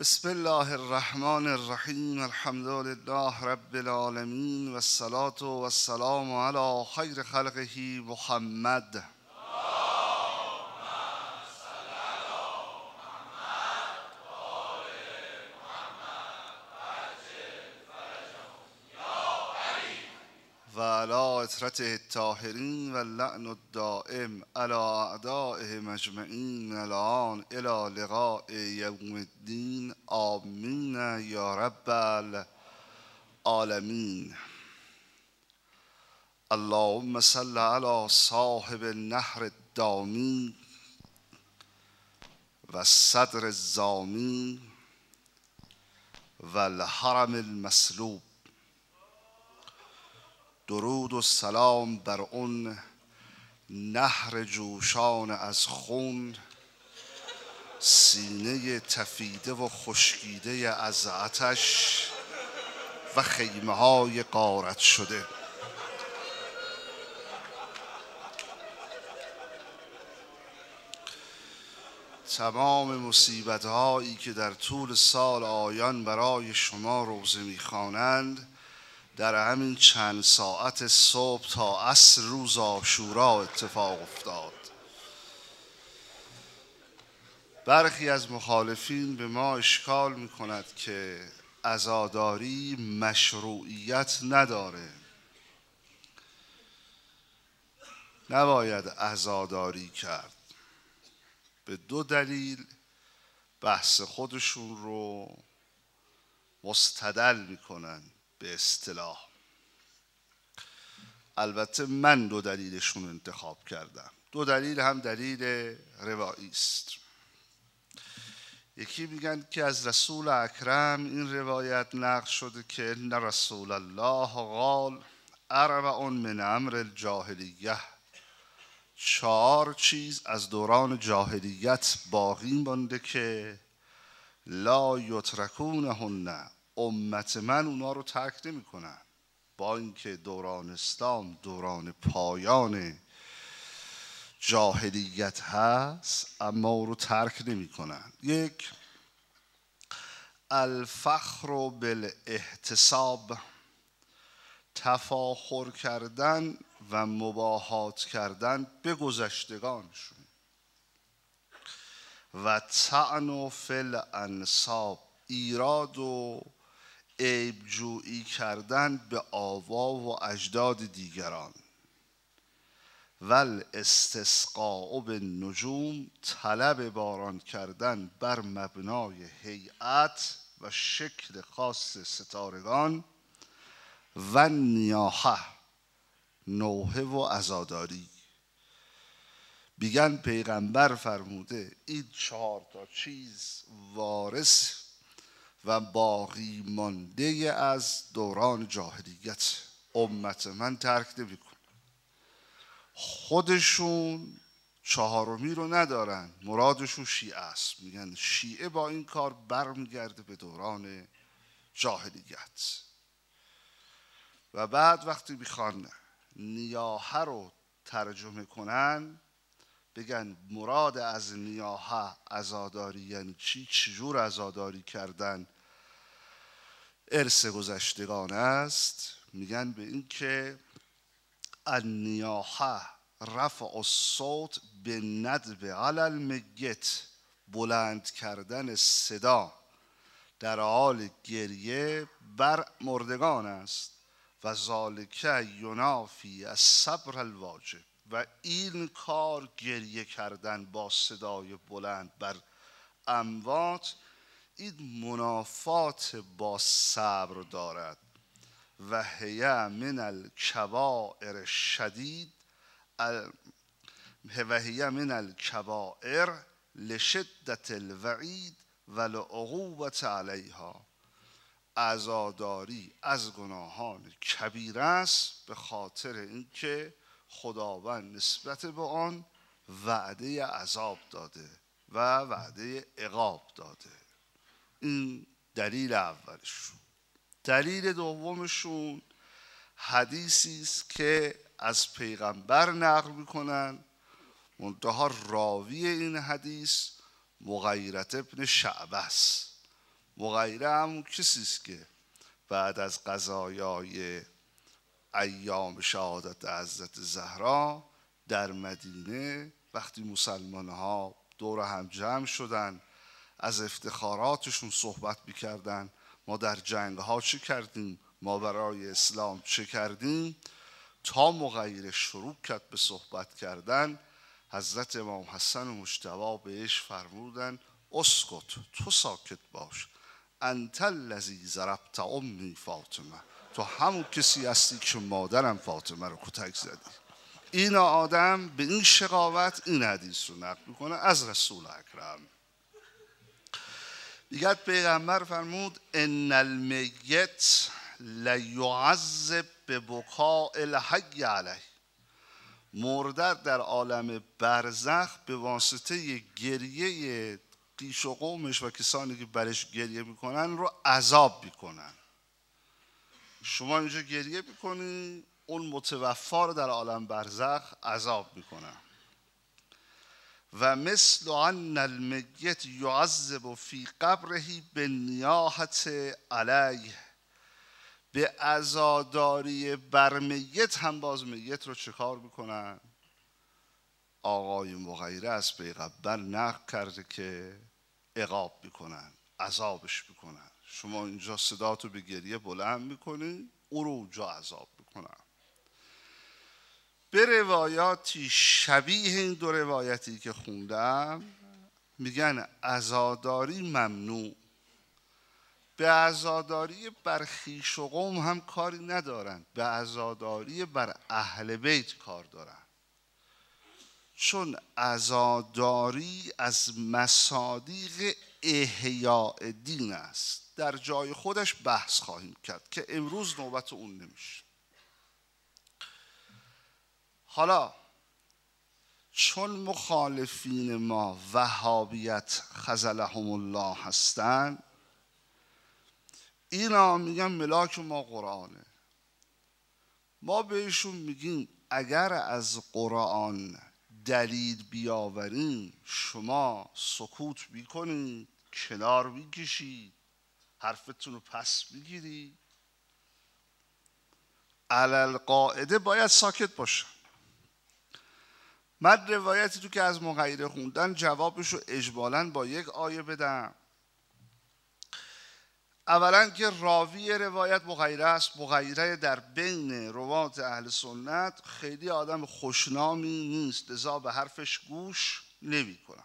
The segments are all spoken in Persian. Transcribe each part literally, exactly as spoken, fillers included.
بسم الله الرحمن الرحیم. الحمد لله رب العالمین و الصلاة و السلام علی خیر خلقه محمد. و علی اطرته الطاهرین و اللعن الدائم علی اعدائه مجمعین الان الی لقاء یوم الدین. آمین یا رب العالمین. اللهم صل علی صاحب النهر الدامی و الصدر الزامی و الحرم المسلوب. درود و سلام بر اون نهر جوشان از خون، سینه تفیده و خشکیده از آتش و خیمه های غارت شده. تمام مصیبت هایی که در طول سال آیان برای شما روزه میخوانند در همین چند ساعت صبح تا عصر روز عاشورا اتفاق افتاد. برخی از مخالفین به ما اشکال میکند که عزاداری مشروعیت نداره، نباید عزاداری کرد. به دو دلیل بحث خودشون رو مستدل میکنن به اصطلاح. البته من دو دلیلشون انتخاب کردم. دو دلیل هم دلیل روایی است. یکی میگن که از رسول اکرم این روایت نقل شده که ان رسول الله قال اربع من امر الجاهلیه. چهار چیز از دوران جاهلیت باقی مانده که لا یترکونهن، امت من اونا رو ترک نمی کنن، با اینکه دوران اسلام دوران پایان جاهلیت هست اما او رو ترک نمی کنن. یک، الفخر بالاحتساب، تفاخر کردن و مباهات کردن به گذشتگانشون. و طعن فی الانساب، ایراد و عیب جویی کردن به آوا و اجداد دیگران. ول استسقاء بالنجوم، طلب باران کردن بر مبنای هیئت و شکل خاص ستارگان. و نیاحه، نوحه و عزاداری. بیگن پیغمبر فرموده این چهار تا چیز وارث و باقی مانده از دوران جاهلیت، امت من ترک نمی‌کنه. خودشون چهارمی رو ندارن، مرادشون شیعه است. میگن شیعه با این کار برمیگرده به دوران جاهلیت. و بعد وقتی میخوان نیاحه رو ترجمه کنن بگن مراد از نیاحه عزاداری یعنی چی؟ چجور عزاداری کردن ارث گذشتگان است؟ میگن به این که النیاحه رفع الصوت بالندب علی المیت، بلند کردن صدا در حال گریه بر مردگان است. و ذالک ینافی الصبر الواجب، و این کار گریه کردن با صدای بلند بر اموات این منافات با صبر دارد. و هی من الکبائر الشدید و هی من الکبائر لشدت الوعید و العقوبة علیها. عزاداری از گناهان کبیر است به خاطر اینکه خداوند نسبت به آن وعده عذاب داده و وعده عقاب داده. این دلیل اولشون. دلیل دومشون حدیثی است که از پیغمبر نقل میکنن، منتها راوی این حدیث مغیرة ابن شعبه است. مغیره همون کسی است که بعد از قضایای ایام شهادت حضرت زهرا در مدینه وقتی مسلمان ها دور هم جمع شدن از افتخاراتشون صحبت میکردن، ما در جنگ ها چه کردیم، ما برای اسلام چه کردیم، تا مغیره شروع کرد به صحبت کردن، حضرت امام حسن مجتبی بهش فرمودن اسکت، تو ساکت باش، انت الذی ضربت امی فاطمه، تو همون کسی هستی که مادرم فاطمه رو کتک زدی. این آدم به این شقاوت این حدیث رو نقل میکنه از رسول اکرم. دیگر پیغمبر فرمود ان المیت لیعذب ببکاء الحی علیه، مرده در عالم برزخ به واسطه گریه قیش و قومش و کسانی که برش گریه میکنن رو عذاب میکنن. شما اینجا گریه میکنی، اون متوفا رو در عالم برزخ عذاب میکنن. و مثل ان المیت یعذب فی قبره بالنیاحة علیه، به عزاداری بر میت هم باز میت رو چه کار میکنن؟ آقای مغیره از پیغمبر نقل کرده که عقاب میکنن، عذابش میکنن. شما اینجا صداتو به گریه بلند میکنی، او رو اونجا عذاب میکنن. به روایاتی شبیه این دو روایتی که خوندم میگن عزاداری ممنوع، به عزاداری بر خویش و قوم هم کاری ندارن، به عزاداری بر اهل بیت کار دارن، چون عزاداری از مصادیق احیاء دین است. در جای خودش بحث خواهیم کرد که امروز نوبت اون نمیشه. حالا چون مخالفین ما وهابیت خذلهم الله هستن، اینا میگن ملاک ما قرآنه. ما بهشون میگیم اگر از قرآن دلیل بیاوریم شما سکوت میکنید، کنار میکشید، حرفتون رو پس میگیری، علل قاعده باید ساکت باشه. من روایتی تو که از مغیره خوندن جوابش رو اجمالاً با یک آیه بدم. اولا که راوی روایت مغیره است. مغیره در بین روات اهل سنت خیلی آدم خوشنامی نیست، لذا به حرفش گوش نمی کنم.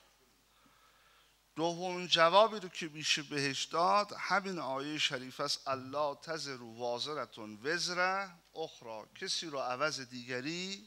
دومین جوابی رو که میشه بهش داد همین آیه شریف است، الله تزر وازرتون وزر اخرى، کسی را عوض دیگری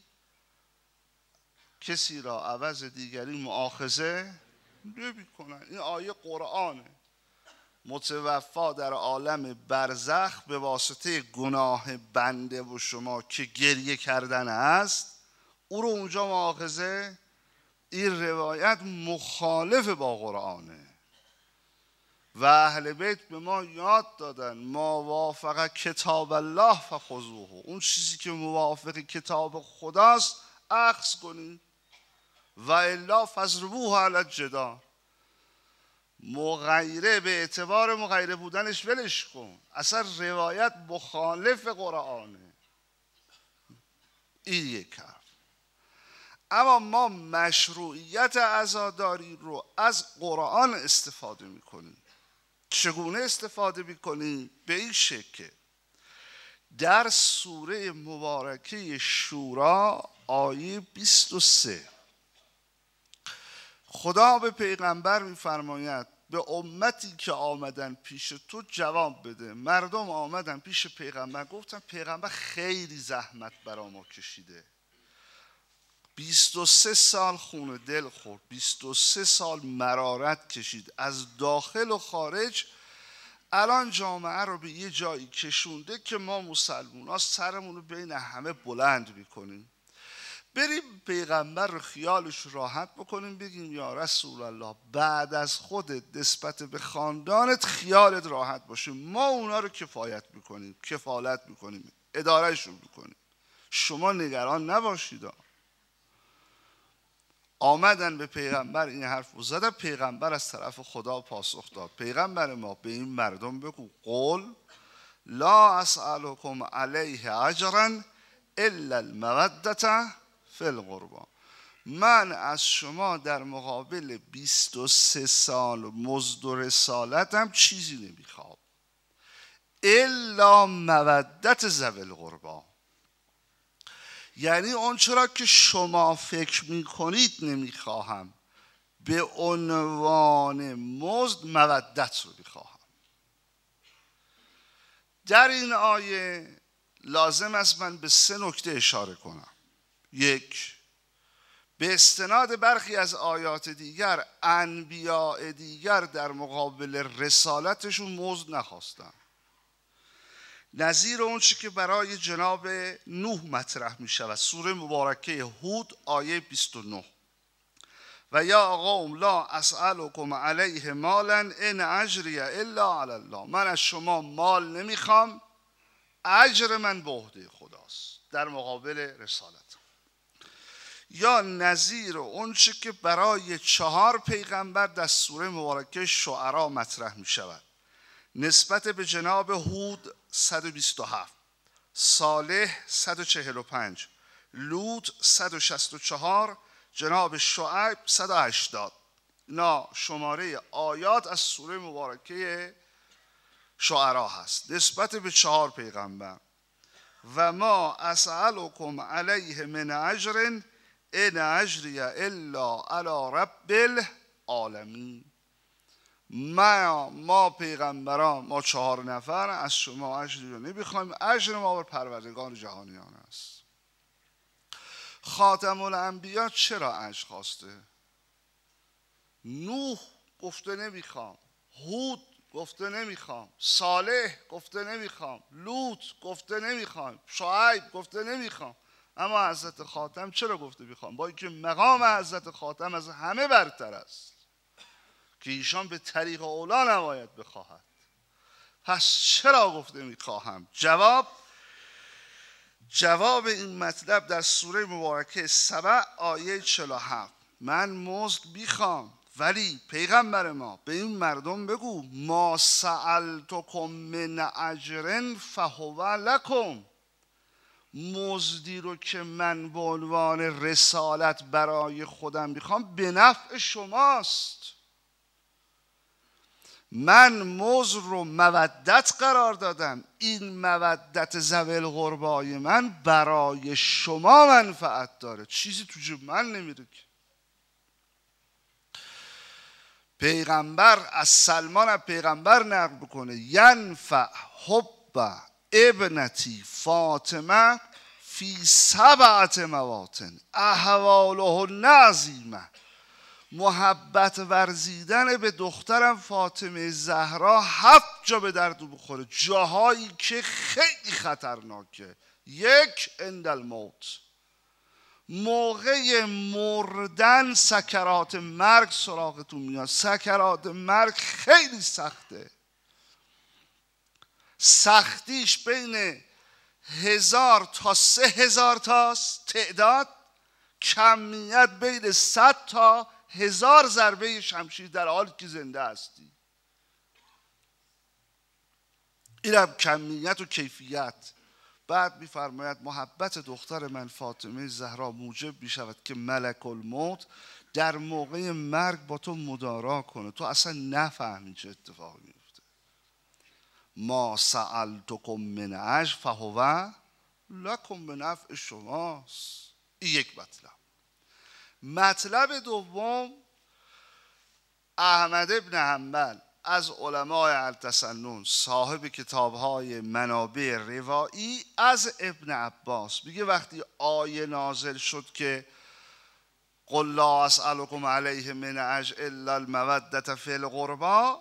کسی را عوض دیگری مؤاخذه نمی کنن. این آیه قرآنه. متوفا در عالم برزخ به واسطه گناه بنده و شما که گریه کردن است او رو اونجا مؤاخذه. این روایت مخالف با قرآنه و اهل بیت به ما یاد دادن ما وافق کتاب الله فخذوه، اون چیزی که موافق کتاب خداست اخذ کنید و الا فضربوه علی الجدار. مغیره به اعتبار مغیره بودنش ولش کن، اصلا روایت مخالف قرآنه. این یک حرف. اما ما مشروعیت عزاداری رو از قرآن استفاده میکنیم. چگونه استفاده میکنیم؟ به این شکل در سوره مبارکه شورا آیه بیست و سه خدا به پیغمبر میفرماید به امتی که آمدن پیش تو جواب بده. مردم آمدن پیش پیغمبر گفتن پیغمبر خیلی زحمت برا ما کشیده، بیست و سه سال خون دل خورد، بیست و سه سال مرارت کشید از داخل و خارج، الان جامعه رو به یه جایی کشونده که ما مسلمان ها سرمون رو بین همه بلند میکنیم. بریم پیغمبر رو خیالش راحت بکنیم، بگیم یا رسول الله بعد از خودت نسبت به خاندانت خیالت راحت باشه، ما اونا رو کفایت میکنیم، کفالت میکنیم، ادارهشون میکنیم، شما نگران نباشید. آمدن به پیغمبر این حرف رو زدن. پیغمبر از طرف خدا پاسخ داد پیغمبر ما به این مردم بگو قل لا اسألكم علیه اجرا الا المودة فی القربى. من از شما در مقابل بیست و سه سال مزد و رسالتم چیزی نمیخوام الا مودت ذوی القربی، یعنی اون چرا که شما فکر میکنید نمیخواهم، به عنوان مزد مودت رو میخواهم. در این آیه لازم است من به سه نکته اشاره کنم. یک، به استناد برخی از آیات دیگر انبیاء دیگر در مقابل رسالتشون مزد نخواستن، نظیر اون چی که برای جناب نوح مطرح می شود. سوره مبارکه هود آیه بیست و نه: و یا قوم لا اسألكم علیه مالا ان اجری الا علی الله. من از شما مال نمیخوام، اجر من به عهده خداست در مقابل رسالت. یا نظیر اون چی که برای چهار پیغمبر در سوره مبارکه شعرا مطرح می شود. نسبت به جناب هود صد و بیست و هفت، صالح صد و چهل و پنج، لوط صد و شصت و چهار، جناب شعیب صد و هشتاد. اینا شماره آیات از سوره مبارکه شعرا هست نسبت به چهار پیغمبر. و ما اسألكم علیه من اجر ان اجری الا علی رب العالمین. ما ما پیغمبران، ما چهار نفر از شما اجری رو نمیخوایم، اجر ما بر پروردگار جهانیان است. خاتم الانبیا چرا اجر خواسته؟ نوح گفته نمیخوام، هود گفته نمیخوام، صالح گفته نمیخوام، لوط گفته نمیخوام، شعیب گفته نمیخوام، اما حضرت خاتم چرا گفته میخوام؟ با اینکه مقام حضرت خاتم از همه برتر است که ایشان به طریق اولا نباید بخواهد، پس چرا گفته میخواهم؟ جواب جواب این مطلب در سوره مبارکه سبع آیه چهل و هفت: من مزد میخوام، ولی پیغمبر ما به این مردم بگو ما سألتکم من اجر فهو لکم. مزدی رو که من به عنوان رسالت برای خودم میخوام به نفع شماست. من مزد رو مودت قرار دادم، این مودت ذوی القربای من برای شما منفعت داره، چیزی تو جیب من نمیره که. پیغمبر از سلمان از پیغمبر نقل بکنه ینفع حب ابنتی فاطمه فی سبعت مواطن احواله نعظیمه. محبت ورزیدن به دخترم فاطمه زهرا هفت جا به درد بخوره، جاهایی که خیلی خطرناکه. یک، عند الموت، موقع مردن سکرات مرگ سراغتون میاد. سکرات مرگ خیلی سخته، سختیش بین هزار تا سه هزار تاست تعداد، کمیت بین صد تا هزار ضربه شمشیر در حالی که زنده هستی. اینم کمیت و کیفیت. بعد میفرماید محبت دختر من فاطمه زهرا موجب میشود که ملک الموت در موقع مرگ با تو مدارا کنه، تو اصلا نفهمی چه اتفاقی میفته. ما سألتکم من اجر فهو لکم، به نفع شماست. این یک مطلب. مطلب دوم، احمد ابن حنبل از علمای التسنن صاحب کتاب‌های منابع روایی از ابن عباس میگه وقتی آیه نازل شد که قل لا اسألكم علیه من اجر الا المودة فی القربى،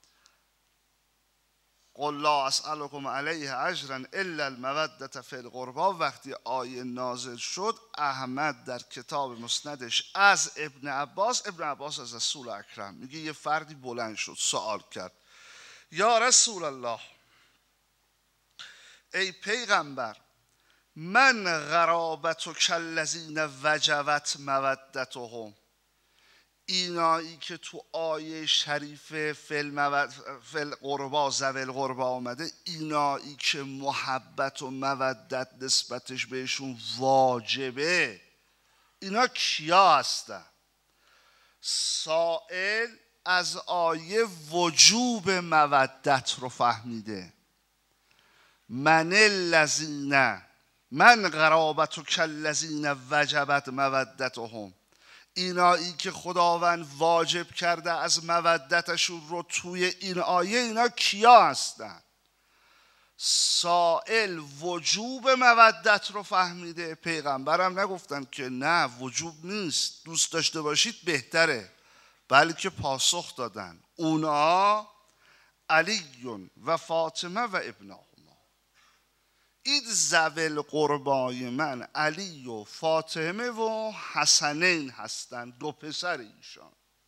قل لا اسألكم علیه اجرا الا المودة فی القربى، وقتی آیه نازل شد احمد در کتاب مسندش از ابن عباس، ابن عباس از رسول اکرم، میگه یه فردی بلند شد سوال کرد یا رسول الله، ای پیغمبر، من قرابتک الذین وجبت مودتهم، اینایی که تو آیه شریف فل قربا ذوی القربا آمده، اینایی که محبت و مودت نسبتش بهشون واجبه، اینا کیا هستن؟ سائل از آیه وجوب مودت رو فهمیده. من الذین من قرابت و کالذین وجبت مودتهم، اینایی که خداوند واجب کرده از مودتشون رو توی این آیه، اینا کیا هستن؟ سائل وجوب مودت رو فهمیده. پیغمبرم نگفتن که نه وجوب نیست، دوست داشته باشید بهتره، بلکه پاسخ دادن اونا علی و فاطمه و ابناهما، این ذوی القربای من علی و فاطمه و حسنین هستند، دو پسر ایشان،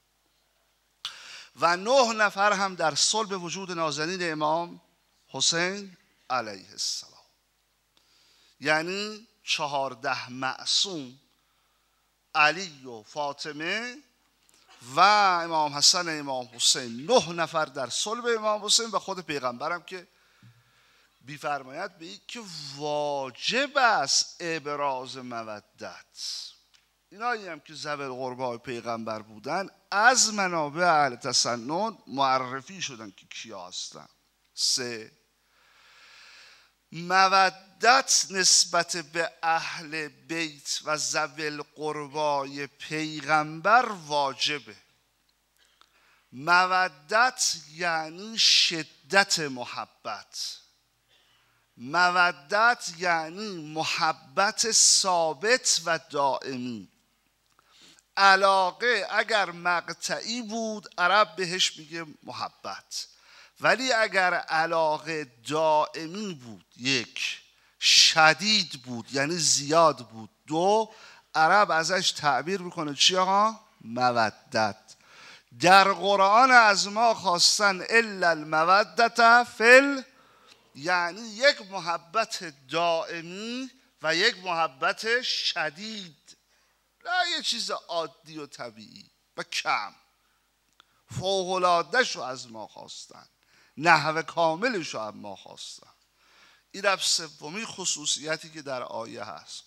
و نه نفر هم در صلب وجود نازنین امام حسین علیه السلام. یعنی چهارده معصوم، علی و فاطمه و امام حسن امام حسین، نه نفر در صلب امام حسین، و خود پیغمبرم که بی‌فرماید به این که واجب است ابراز مودت. اینایی هم که ذوی القربای پیغمبر بودن از منابع اهل تسنن معرفی شدن که کیا هستن. سه، مودت نسبت به اهل بیت و ذوی القربای پیغمبر واجبه. مودت یعنی شدت محبت، مودت یعنی محبت ثابت و دائمی. علاقه اگر مقطعی بود عرب بهش میگه محبت، ولی اگر علاقه دائمی بود، یک، شدید بود یعنی زیاد بود، دو، عرب ازش تعبیر میکنه چی آقا؟ مودت. در قرآن از ما خواستن الا المودت فل، یعنی یک محبت دائمی و یک محبت شدید، نه یه چیز عادی و طبیعی و کم. فوق‌العاده‌شو از ما خواستن، نحو کاملشو از ما خواستن. این رفت سومی خصوصیتی که در آیه هست.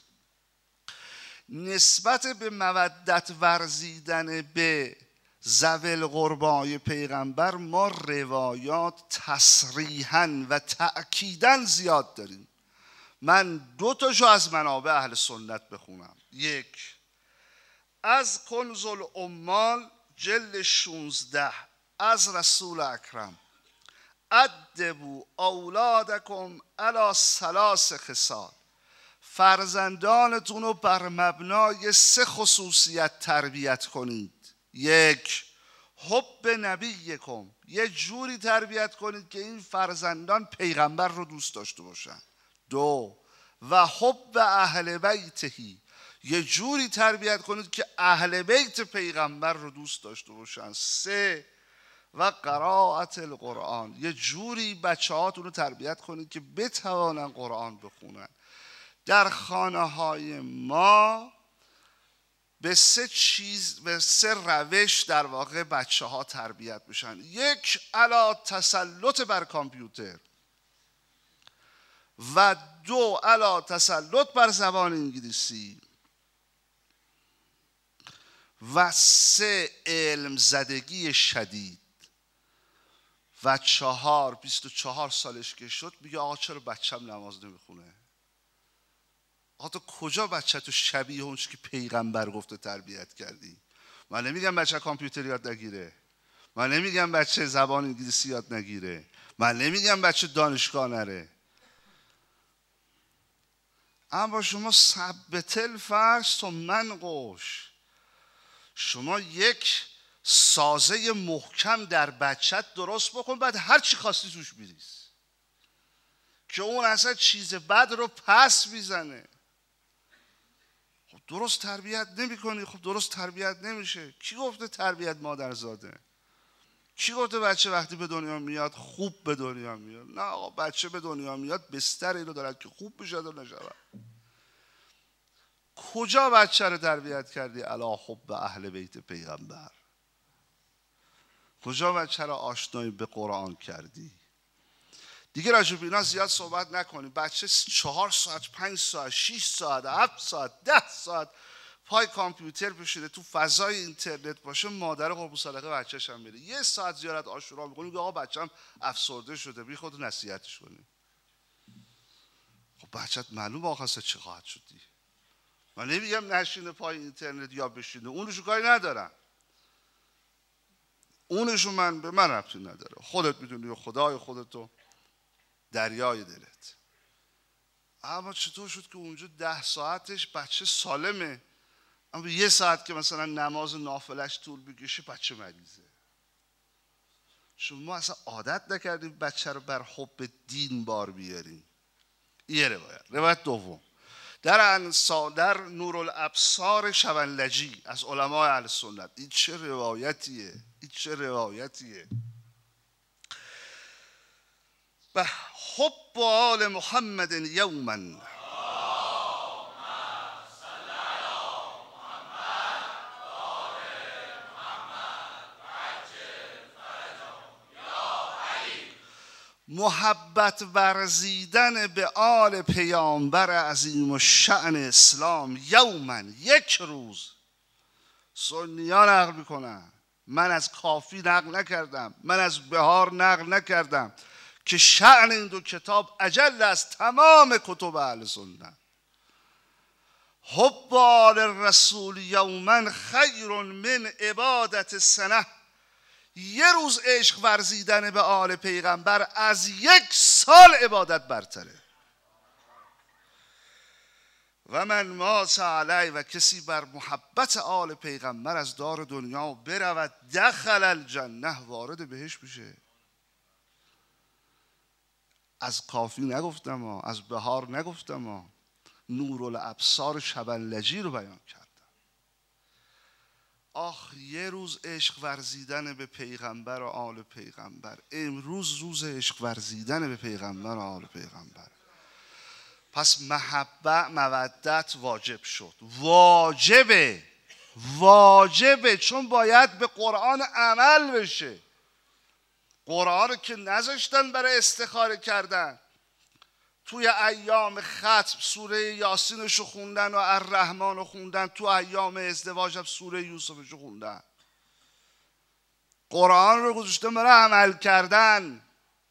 نسبت به مودت ورزیدن به ذوی القربای پیغمبر ما روایات تصریحاً و تأکیداً زیاد داریم. من دو تاشو از منابع اهل سنت بخونم. یک، از کنز العمال جلد شانزده از رسول اکرم: ادبوا اولادکم علی ثلاث خصال، فرزندانتون رو بر مبنای سه خصوصیت تربیت کنید. یک، حب نبیکم، یه جوری تربیت کنید که این فرزندان پیغمبر رو دوست داشته باشن. دو، و حب اهل بیتهی، یه جوری تربیت کنید که اهل بیت پیغمبر رو دوست داشته باشن. سه، و قرائت القرآن، یه جوری بچه هاتون رو تربیت کنید که بتوانن قرآن بخونن. در خانه های ما به سه چیز، به سه روش در واقع بچه ها تربیت میشن. یک، علا تسلط بر کامپیوتر، و دو، علا تسلط بر زبان انگلیسی، و سه، علم زدگی شدید. و چهار، بیست و چهار سالش که شد میگه آقا چرا بچم نماز نمیخونه؟ آقا تو کجا بچه تو شبیه اونش که پیغمبر گفته تربیت کردی؟ من نمیگم بچه کامپیوتر یاد نگیره، من نمیگم بچه زبان انگلیسی یاد نگیره، من نمیگم بچه دانشگاه نره، اما شما ثبت الفرض تو من قوش، شما یک سازه محکم در بچت درست بکن، بعد هر چی خواستی توش بریز که اون اصلا چیز بد رو پس میزنه. خب درست تربیت نمی کنی، خب درست تربیت نمیشه. کی گفته تربیت مادرزاده؟ کی گفته بچه وقتی به دنیا میاد خوب به دنیا میاد؟ نه آقا، بچه به دنیا میاد بستر اینو دارد که خوب بشه و نشود. کجا بچه رو تربیت کردی؟ علی حب اهل بیت پیغمبر. کجا و چرا آشنایی به قرآن کردی؟ دیگه راجع به اینا زیاد صحبت نکنیم. بچه چهار ساعت، پنج ساعت، شیش ساعت، هفت ساعت، ده ساعت پای کامپیوتر بشینه، تو فضای اینترنت باشه، مادر قربون صدقه بچه‌ش هم میره. یه ساعت زیارت عاشورا میکنه، میگه آقا بچه‌م افسرده شده، بی خود نصیحتش کنی. خب بچه‌ت معلوم آخرش چه خواهد شد دیگه. من نمیگم نشینه پای اینترنت یا بشینه، اونشو کاری ندارم، اونشو من به من ربطی نداره، خودت میدونی، خدای خودتو دریای دلت. اما چطور شد که اونجا ده ساعتش بچه سالمه، اما یه ساعت که مثلا نماز نافلش طول بکشه بچه مریضه؟ شما اصلا عادت نکردیم بچه رو بر حب دین بار بیاریم. یه روایت. روایت دوم در انصار در نورالابصار شبنلجی از علمای اهل سنت. این چه روایتیه، این چه روایتیه. به حب آل محمد یوما محبت ورزیدن به آل پیامبر عظیم الشأن اسلام یوما، یک روز. سنی‌ها نقل میکنن، من از کافی نقل نکردم، من از بهار نقل نکردم که شأن این دو کتاب اجل از تمام کتب اهل سنت. حب آل الرسول یوما خیر من عبادت سنه. یه روز عشق ورزیدن به آل پیغمبر از یک سال عبادت برتره. و من مات علی، و کسی بر محبت آل پیغمبر از دار دنیا برود، دخل الجنه، وارد بهشت میشه. از کافی نگفتم ها، از بهار نگفتم ها، نورالابصار شبنلجی رو بیان کردم. آخ یه روز عشق ورزیدن به پیغمبر و آل پیغمبر. امروز روز عشق ورزیدن به پیغمبر و آل پیغمبر. پس محبت، مودت واجب شد. واجبه، واجبه، چون باید به قرآن عمل بشه. قرآن رو که نذاشتن برای استخاره کردن. توی ایام ختم سوره یاسینشو خوندن و الرحمنو خوندن، تو ایام ازدواج هم سوره یوسفشو خوندن. قرآن رو گذاشتن برای عمل کردن.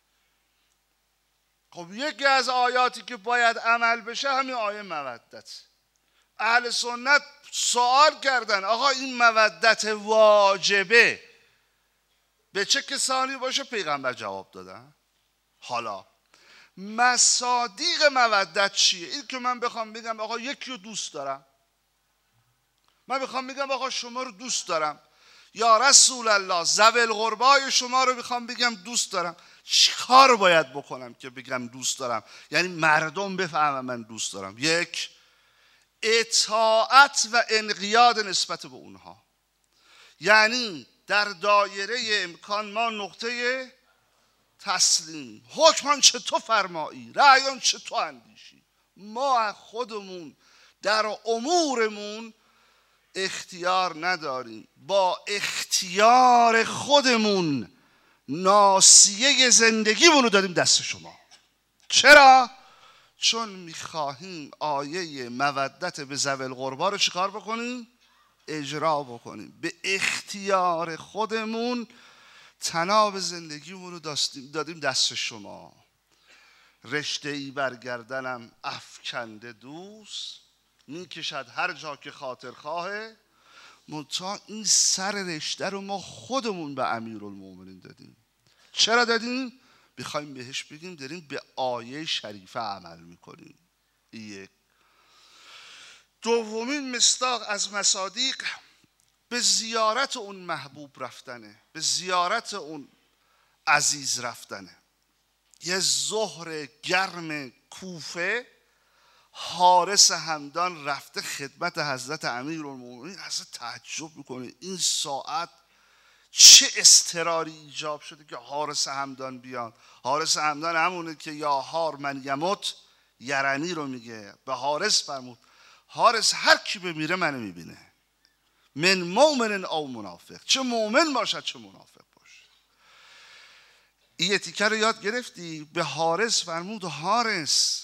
خب یکی از آیاتی که باید عمل بشه همین آیه مودت. اهل سنت سوال کردن آقا این مودت واجبه به چه کسانی باشه؟ پیغمبر جواب دادن. حالا مصادیق مودت چیه؟ این که من بخوام بگم آقا یکی رو دوست دارم، من بخوام بگم آقا شما رو دوست دارم، یا رسول الله ذوی القربای شما رو بخوام بگم دوست دارم، چی کار باید بکنم که بگم دوست دارم؟ یعنی مردم بفهمن من دوست دارم. یک، اطاعت و انقیاد نسبت به اونها. یعنی در دایره امکان ما نقطه تسلیم، حکمان چه تو فرمایی، رأیان چه تو اندیشی. ما خودمون در امورمون اختیار نداریم، با اختیار خودمون ناصیه زندگیمون رو دادیم دست شما. چرا؟ چون میخواهیم آیه مودت به ذوی القربا رو چیکار بکنیم؟ اجرا بکنیم. به اختیار خودمون تناب زندگیمون رو دادیم دست شما. رشته ای برگردنم افکنده دوست، میکشد هر جا که خاطر خواهه. منتها این سر رشته رو ما خودمون به امیرالمومنین دادیم. چرا دادیم؟ بخوایم بهش بگیم داریم به آیه شریفه عمل میکنیم. یک. دومین مصداق از مصادیق به زیارت اون محبوب رفتنه، به زیارت اون عزیز رفتنه. یه ظهر گرم کوفه حارس همدان رفته خدمت حضرت امیرالمومنین. حضرت تعجب میکنه این ساعت چه اضطراری ایجاب شده که حارس همدان بیان. حارس همدان همونه که یا هار من یموت یرنی رو میگه، به حارس فرمود حارس هر کی بمیره منو میبینه، من مؤمن او منافق، چه مؤمن باشد چه منافق باشه. این تیکه رو یاد گرفتی؟ به حارس فرمود حارس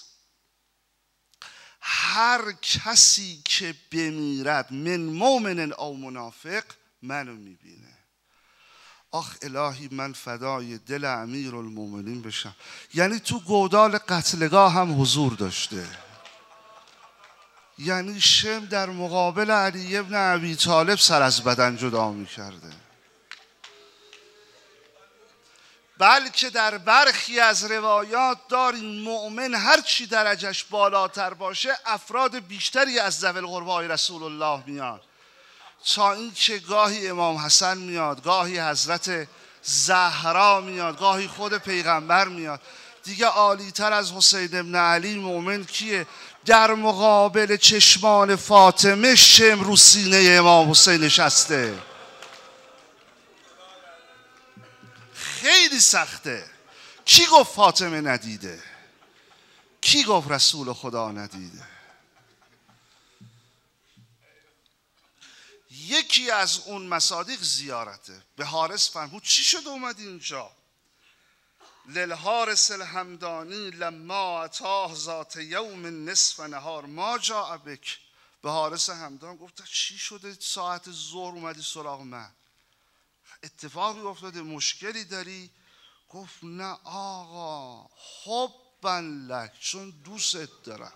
هر کسی که بمیرد من مؤمن او منافق منو میبینه. آخ الهی من فدای دل امیر المومنین بشم. یعنی تو گودال قتلگاه هم حضور داشته. یعنی شم در مقابل علی ابن ابی طالب سر از بدن جدا میکرده. بلکه در برخی از روایات داریم مؤمن هر چی درجش بالاتر باشه افراد بیشتری از ذوی القربای رسول الله میاد، تا این که گاهی امام حسن میاد، گاهی حضرت زهرا میاد، گاهی خود پیغمبر میاد. دیگه عالی تر از حسین ابن علی مؤمن کیه؟ در مقابل چشمان فاطمه شم رو سینه امام حسین نشسته. خیلی سخته. کی گفت فاطمه ندیده؟ کی گفت رسول خدا ندیده؟ یکی از اون مصادیق زیارته. به حارس فرمود چی شد اومدی اینجا؟ للحارس الحمدانی لما اتاه ذات یوم نصف نهار ما جاء بک. به حارس همدان گفت چی شده ساعت ظهر اومدی سراغ من؟ اتفاقی افتاده؟ مشکلی داری؟ گفت نه آقا، حبا لک، چون دوست دارم.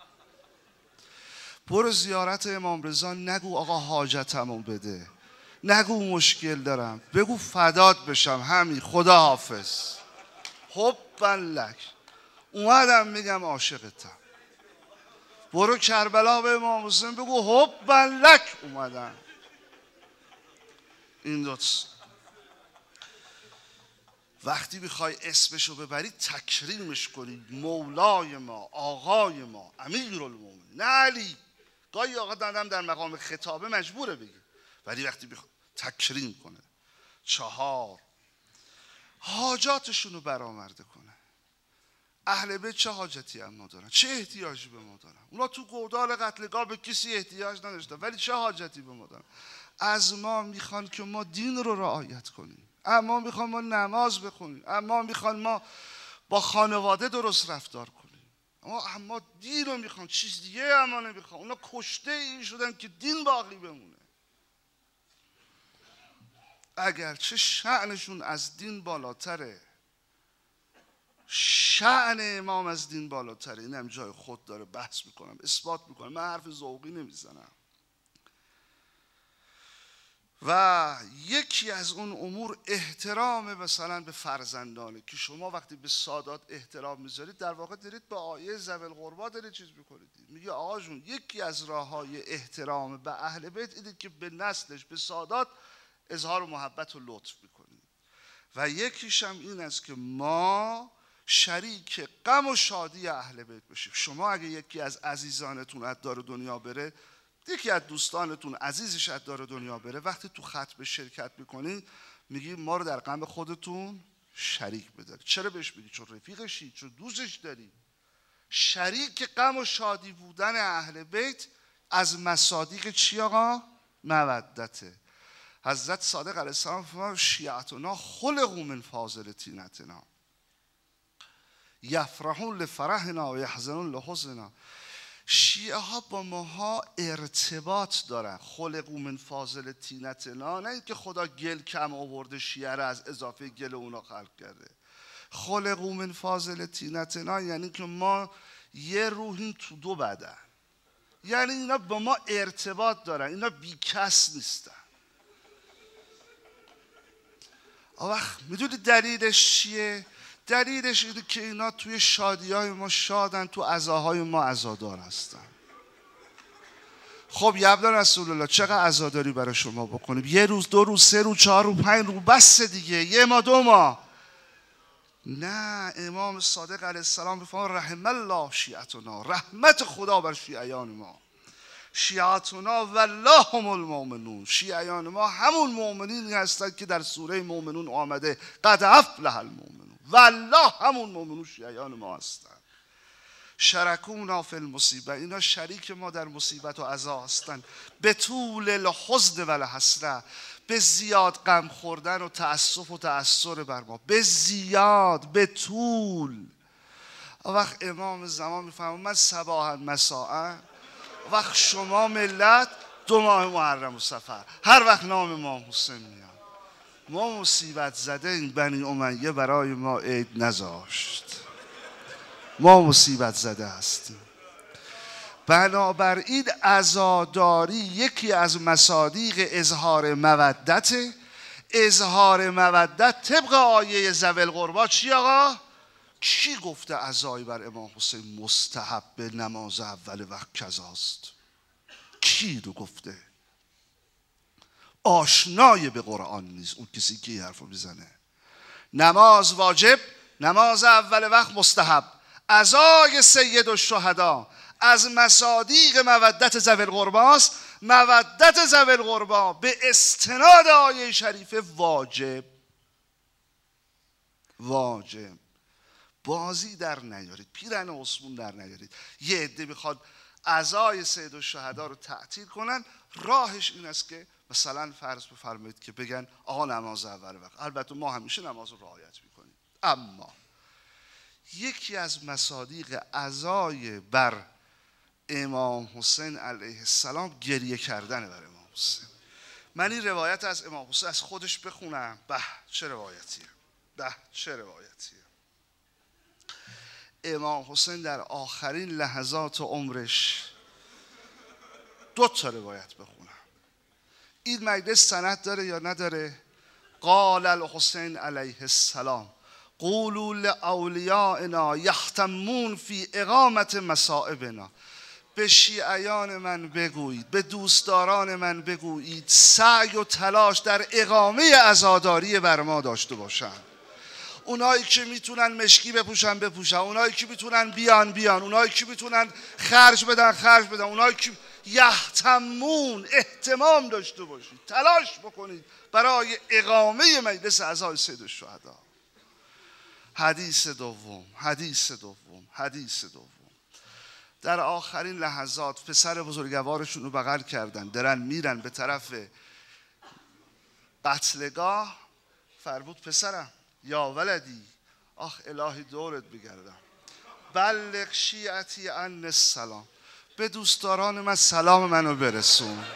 برو زیارت امام رضا، نگو آقا حاجتمو بده، نگو مشکل دارم، بگو فدات بشم، همین، خدا حافظ، حبا لک. اومدم میگم عاشقتم. برو کربلا به امام حسین بگو حبا لک، اومدم. این دوست وقتی بخوای اسمشو ببری تکریمش کنی، مولای ما، آقای ما، امیر المومنین، نه علی. گاهی آقا دادم در مقام خطابه مجبوره بگی، ولی وقتی بخوای تکریم کنه. چهار، حاجاتشونو برآورده کنه. اهل بیت چه حاجتی هم ما دارن؟ چه احتیاجی به ما دارن؟ اونا تو گودال قتلگاه به کسی احتیاج نداشتن، ولی چه حاجتی به ما دارن؟ از ما میخوان که ما دین رو رعایت کنیم، اما میخوان ما نماز بخونیم، اما میخوان ما با خانواده درست رفتار کنیم، اما اما دین رو میخوان، چیز دیگه اما نمیخوان. اونا کشته این شدن که دین باقی بمونه. اگرچه شأنشون از دین بالاتره، شأن امام از دین بالاتره، این هم جای خود داره، بحث میکنم، اثبات میکنم، من حرف ذوقی نمیزنم. و یکی از اون امور احترام مثلا به فرزندانه، که شما وقتی به سادات احترام میذارید در واقع دارید به آیه ذوی القربا دارید چیز میکنید. میگه آقا جون یکی از راههای احترام به اهل بیت اینه که به نسلش، به سادات اظهار محبت و لطف میکنید. و یکیش هم این است که ما شریک غم و شادی اهل بیت بشیم. شما اگه یکی از عزیزانتون از دار دنیا بره، یکی از دوستانتون عزیزش از دار دنیا بره، وقتی تو خطبه شرکت میکنید میگی ما رو در غم خودتون شریک بدارید. چرا بهش میگی؟ چون رفیقشی، چون دوستش داری. شریک غم و شادی بودن اهل بیت از مصادیق چی آقا؟ مودته. حضرت صادق علیه السلام فرمود شیعتنا خلقوا من فاضل طینتنا یفرحون لفرحنا و یحزنون لحزننا. شیعه ها با ماها ارتباط دارن. خلقوا من فاضل طینتنا، نه اینکه خدا گل کم آورده شیعه را از اضافه گل اونا خلق کرده. خلقوا من فاضل طینتنا یعنی که ما یه روحیم تو دو بدن، یعنی اینا با ما ارتباط دارن، اینا بیکس نیستن. آخ میدونی دلیلش چیه؟ دلیلش اینه که اینا توی شادی های ما شادن، تو عزاهای ما عزادار هستن. خب یبدان رسول الله چقدر عزاداری برای شما بکنیم؟ یه روز، دو روز، سه روز، چهار روز، پنج روز، بس دیگه، یه ماه، دو ماه. نه، امام صادق علیه السلام بفرمود رحم الله شیعتنا، رحمت خدا بر شیعیان ما. شیعتنا والله هم المؤمنون، شیعیان ما همون مؤمنین هستند که در سوره مؤمنون آمده قد افلح المؤمنون، والله همون مؤمنون شیعیان ما هستند. شرکونا فی المصیبه، اینا شریک ما در مصیبت و عزا هستند. به طول الحزن و الحسره، به زیاد غم خوردن و تأسف و تأثر بر ما، به زیاد، به طول. وقت امام زمان میفهمم من صباحا مساء، وقت شما ملت دو ماه محرم و سفر، هر وقت نام امام حسین میاد ما مصیبت زده. این بنی امیه برای ما عید نذاشت، ما مصیبت زده هستیم. بنابراین عزاداری یکی از مصادیق اظهار مودت. اظهار مودت طبق آیه ذوی القربی چی آقا؟ کی گفته عزایی بر امام حسین مستحب به نماز اول وقت کذاست؟ کی رو گفته؟ آشنای به قرآن نیست اون کسی که این حرف رو میزنه. نماز واجب، نماز اول وقت مستحب. عزای سید الشهدا از مصادیق مودت ذوی القربی است. مودت ذوی القربی به استناد آیه شریف واجب. واجب. بازی در نیارید، پیرن عثمون در نیارید. یه عده میخواد عزای سید الشهدا رو تعطیل کنن، راهش این است که مثلا فرض بفرمایید که بگن آقا نماز اول وقت. البته ما همیشه نماز رو رعایت میکنیم، اما یکی از مصادیق عزای بر امام حسین علیه السلام گریه کردن بر امام حسین. من این روایت از امام حسین از خودش بخونم. به چه روایتیه، به چه روایتیه. امام حسین در آخرین لحظات عمرش دو تا روایت بخونم. این مجلس سند داره یا نداره؟ قال الحسین علیه السلام قولوا لاولیائنا یختمون فی اقامت مصائبنا. به شیعیان من بگویید، به دوستداران من بگویید سعی و تلاش در اقامه عزاداری بر ما داشته باشند. اونایی که میتونن مشکی بپوشن بپوشن، اونایی که میتونن بیان بیان، اونایی که میتونن خرج بدن خرج بدن، اونایی که یهتمون اهتمام داشته باشید، تلاش بکنید برای اقامه مجلس عزای سید الشهدا. حدیث دوم، حدیث دوم، حدیث دوم. در آخرین لحظات پسر بزرگوارشون رو بغل کردن، درن میرن به طرف قتلگاه. فرمود پسرم یا ولدی، آخ الهی دورت بگردم، بلغ شیعتی عن السلام، به دوستداران من سلام منو برسون.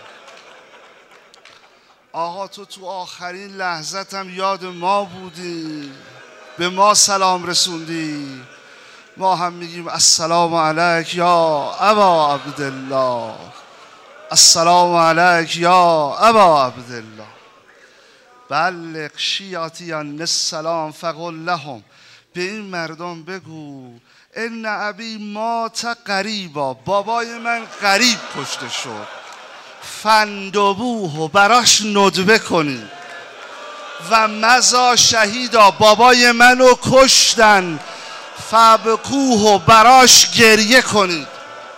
آقا تو تو آخرین لحظت هم یاد ما بودی، به ما سلام رسوندی. ما هم میگیم السلام علیک یا ابا عبدالله، السلام علیک یا ابا عبدالله. بلغ شیعتی عن السلام فقل لهم، به این مردم بگو ان ابی مات قریبا، بابای من قریب کشته شد. فندبوه، براش ندبه کنید. و مزا شهیدا، بابای منو کشتن. فبکوه، براش گریه کنید.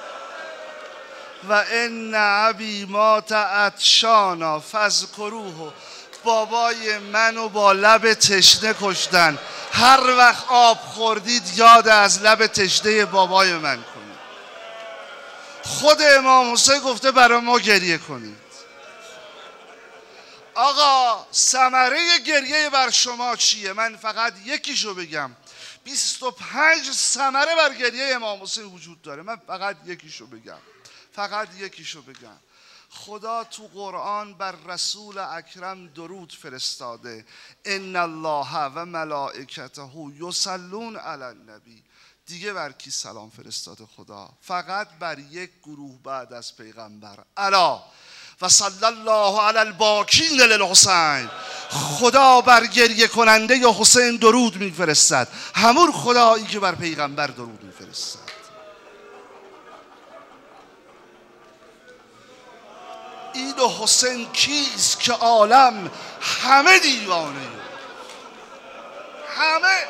و ان ابی مات عطشانا فاذکروه، بابای منو با لب تشنه کشتن. هر وقت آب خوردید یاد از لب تشنه بابای من کنید. خود امام حسین گفته برای ما گریه کنید. آقا ثمره گریه بر شما چیه؟ من فقط یکیشو بگم. بیست و پنج ثمره بر گریه امام حسین وجود داره، من فقط یکیشو بگم. فقط یکیشو بگم. خدا تو قرآن بر رسول اکرم درود فرستاده، ان الله و ملائکته یصلون علی النبی. دیگه بر کی سلام فرستاده خدا؟ فقط بر یک گروه بعد از پیغمبر. الا و صلی الله علی الباکین للحسین. خدا بر گریه کننده یا حسین درود میفرستد، همون خدایی که بر پیغمبر درود میفرستد. این حسین کیست که عالم همه دیوانه، همه.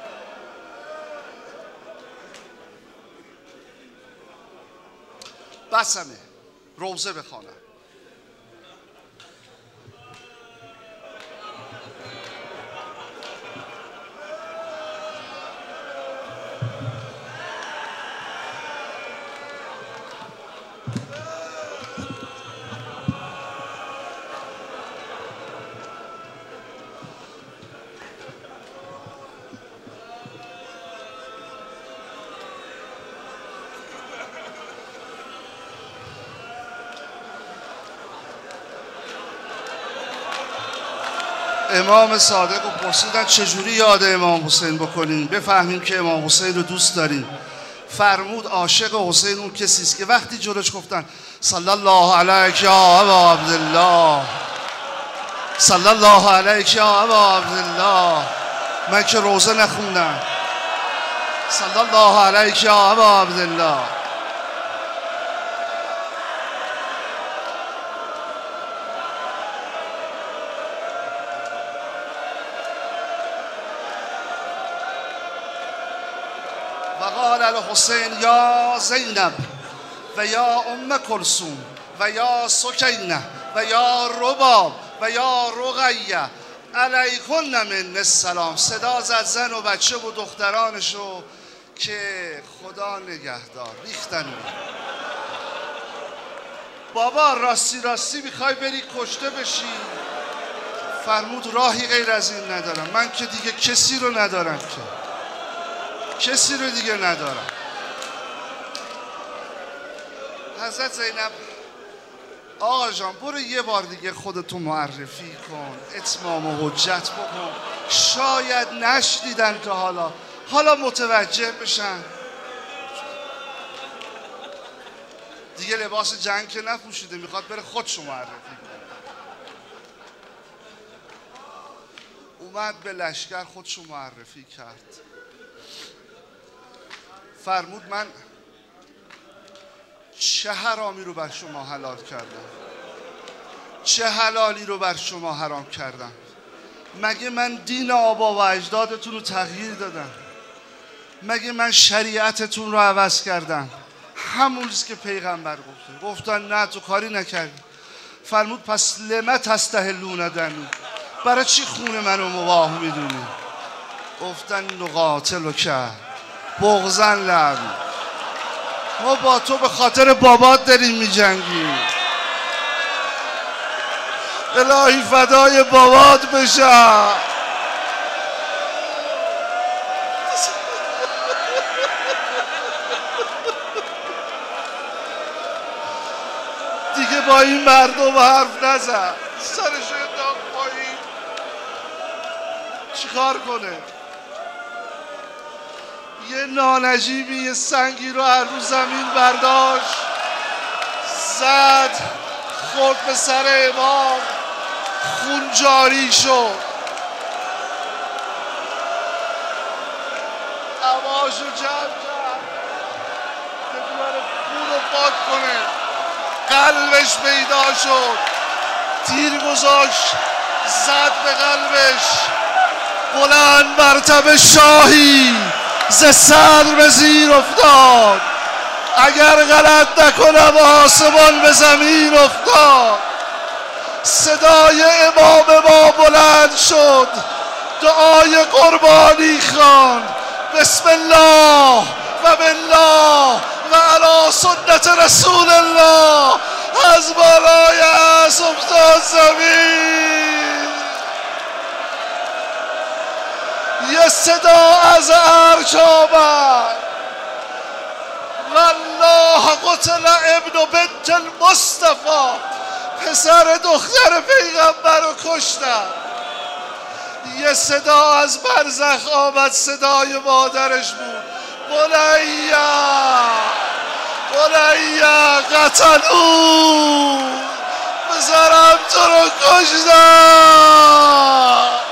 بسمه روزه بخوانم. امام صادق رو پرسیدن چجوری یاد امام حسین بکنیم بفهمیم که امام حسین رو دوست داریم. فرمود عاشق حسین اون کسی است که وقتی جلوش گفتن صلی الله علیک یا ابا عبدالله، صلی الله علیک یا ابا عبدالله، من که روزه نخوندم، صلی الله علیک یا ابا عبدالله. و قال الحسین یا زینب و یا ام کلثوم و یا سکینه و یا رباب و یا رقیه علیکن من السلام. صدا زد زن و بچه و دخترانشو که خدا نگهدار. ریختن بابا راستی راستی میخوای بری کشته بشی؟ فرمود راهی غیر از این ندارم، من که دیگه کسی رو ندارم، که کسی رو دیگه ندارم. حضرت زینب آقا جان برو یه بار دیگه خودتو معرفی کن، اتمام و حجت بکن، شاید نشنیدن تا حالا حالا متوجه بشن. دیگه لباس جنگ که نپوشیده، میخواد بره خودشو معرفی کنه. اومد به لشکر خودشو معرفی کرد. فرمود من چه حرامی رو بر شما حلال کردم، چه حلالی رو بر شما حرام کردم؟ مگه من دین آبا و اجدادتون رو تغییر دادم؟ مگه من شریعتتون رو عوض کردم؟ همون چیزی که پیغمبر گفته. گفتن نه تو کاری نکردی. فرمود پس لما تستحلون دمی، برای چی خون منو مباح میدونی؟ گفتن نقاتل و کرد بغضن لعبی، ما با تو به خاطر بابات داریم میجنگیم، الهی فدای بابات بشم. دیگه با این مردم حرف نزن، سرش انداخت پایین. چیکار کنه؟ یه نانجیبی یه سنگی رو هر روز زمین برداشت زد، خورد به سر امام، خون جاری شد. هواشو جمع کرد که دوباره خون رو پاک کنه. قلبش پیدا شد، تیر گذاشت زد به قلبش. بلند مرتبه شاهی ز صدر به زیر افتاد، اگر غلط نکنم آسمان به زمین افتاد. صدای امام ما بلند شد، دعای قربانی خواند، بسم الله و بالله و علی سنت رسول الله. از بالای عرش افتاد زمین. یه صدا از عرش آمد، والله قتل ابن بنت المصطفى، پسر دختر پیغمبر رو کشتن. یه صدا از برزخ آمد، صدای مادرش بود، بنیا بنیا قتلو، پسرم تو رو کشتن.